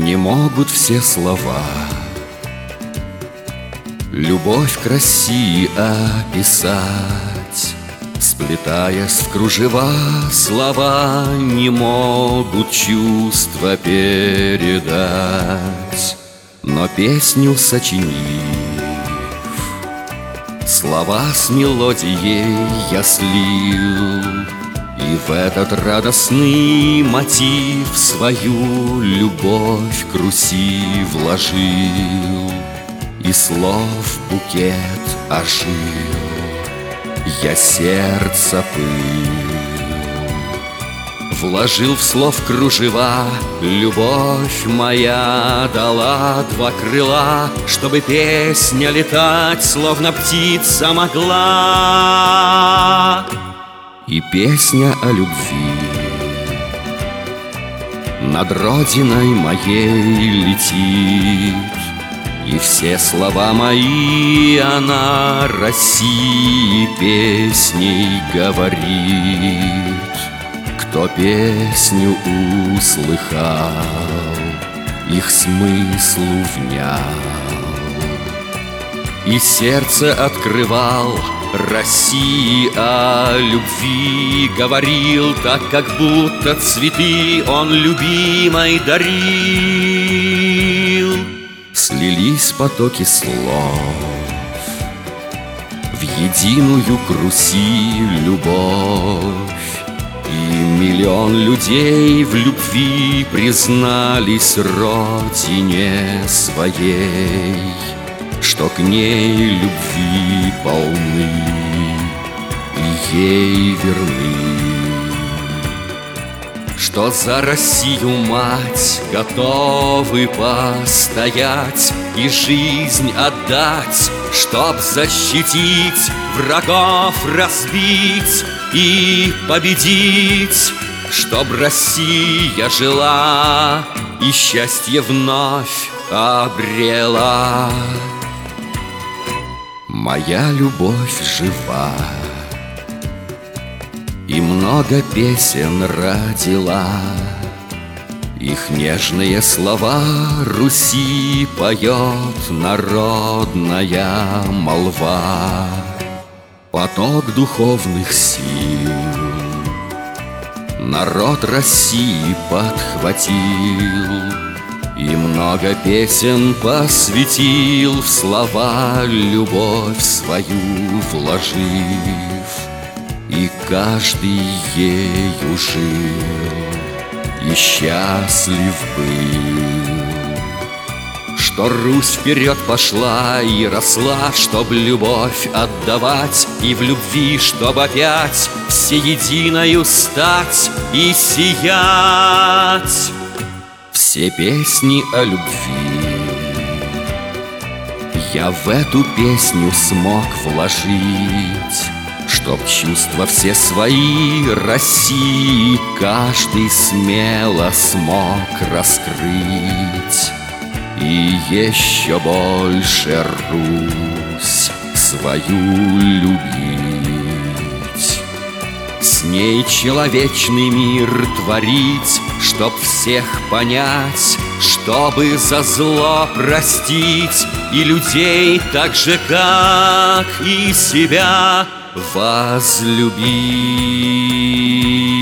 Не могут все слова любовь к России описать. Сплетаясь в кружева, слова не могут чувства передать. Но песню сочинив, слова с мелодией я слил, и в этот радостный мотив свою любовь к Руси вложил. И слов букет ожил, я сердце пыл, вложил в слов кружева. Любовь моя дала два крыла, чтобы песня летать, словно птица могла. И песня о любви над родиной моей летит, и все слова мои она России песней говорит. Кто песню услыхал, их смыслу внял, и сердце открывал, России о любви говорил, так как будто цветы он любимой дарил. Слились потоки слов в единую к Руси любовь, и миллион людей в любви признались родине своей, что к ней любви полны и ей верны, что за Россию мать готовы постоять и жизнь отдать, чтоб защитить, врагов разбить и победить, чтоб Россия жила и счастье вновь обрела. Моя любовь жива и много песен родила, их нежные слова Руси поет народная молва. Поток духовных сил народ России подхватил, и много песен посвятил в слова любовь свою вложив. И каждый ею жил и счастлив был, что Русь вперед пошла и росла, чтоб любовь отдавать, и в любви, чтоб опять всеединою стать и сиять. Все песни о любви я в эту песню смог вложить, чтоб чувства все свои России каждый смело смог раскрыть, и еще больше Русь свою любить, с ней человечный мир творить, чтоб всех понять, чтобы за зло простить, и людей так же, как и себя возлюбить.